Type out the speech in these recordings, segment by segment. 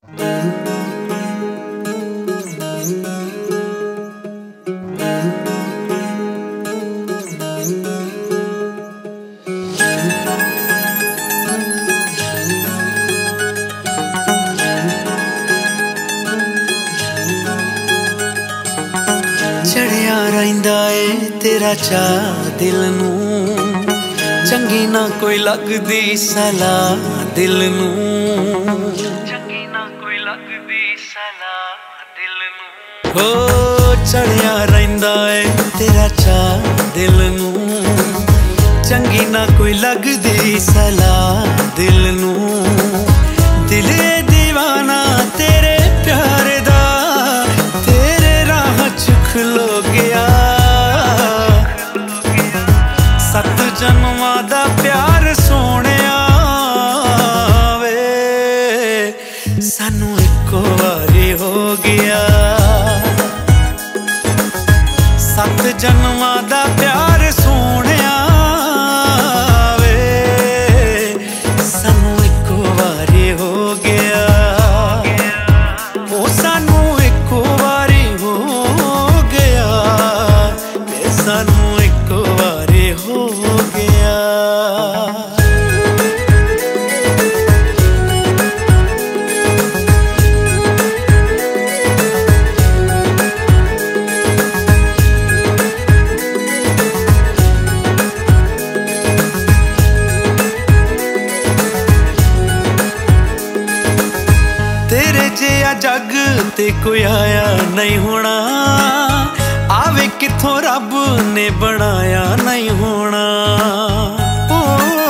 चढ़िया रहिंदा ए तेरा चा दिल नूं, चंगी ना कोई लगदी सलाह दिल नूं, चंगी ना कोई लगदी सलाह दिल नूं। हो चढ़िया रहिंदा ए तेरा चा दिल नूं, चंगी ना कोई लगदी सलाह दिल नूं। दिल दीवाना तेरे प्यार दा, तेरे राह च खलो गया। सत जन्मां दा प्यार सोहणिया वे, सानू इक्को वारी हो गया। सत जन्मां दा प्यार सोहणिया वे, सानू इक्को वारी हो गया। ओ सानू इक्को वारी हो गया, सानू इक्को वारी हो गया। तेरे जिहा जग ते कोई आया नहीं होना, आवे किथों रब ने बनाया नहीं होना। ओ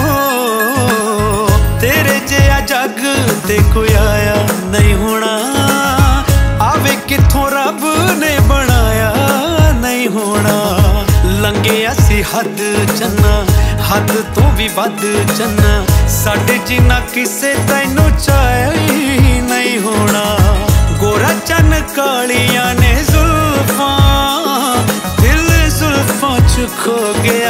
तेरे जिहा जग ते कोई आया नहीं होना, आवे किथों रब ने बनाया नहीं होना। लंघे असी हद चन्ना, हद तो भी वध चन्ना, साडे जिन्ना किसे तैनू चाया ही नहीं होना। गोरा चन कालियां ने जुल्फां, दिल जुल्फां च खो गया।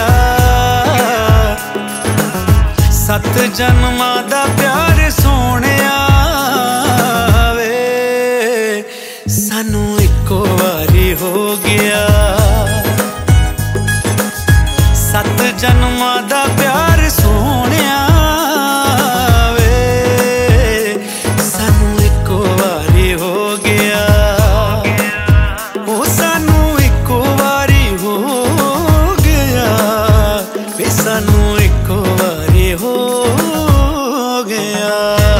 सत जन्मां दा प्यार सोहणिया वे, सानू इक्को वारी हो गया। सत जन्मां दा प्यार सोहणिया वे, सानू इक्को वारी हो गया। ओ सानू इक्को वारी हो गया, वे सानू इक्को वारी हो गया।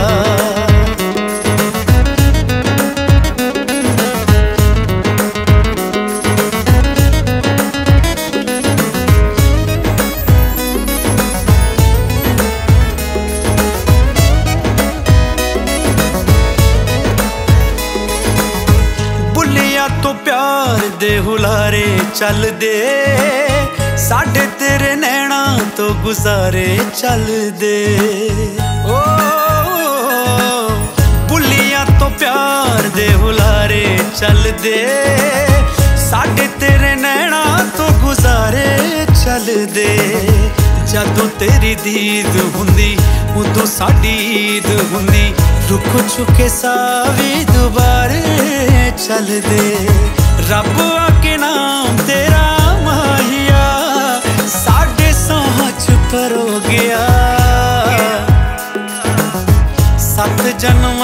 तो प्यार दे हुलारे चल दे, साढ़े तेरे नैना तो गुजारे चल दे। ओ बुलिया तो प्यार दे हुलारे चल दे, साढ़े तेरे नैना तो गुजारे चल दे। जदों तेरी दीद हुंदी उदों साडी ईद हुंदी, रुक चुके सावी दुबारे चल दे। रब आके नाम तेरा माहिया, साढ़े सोच पर हो गया। सत जन्म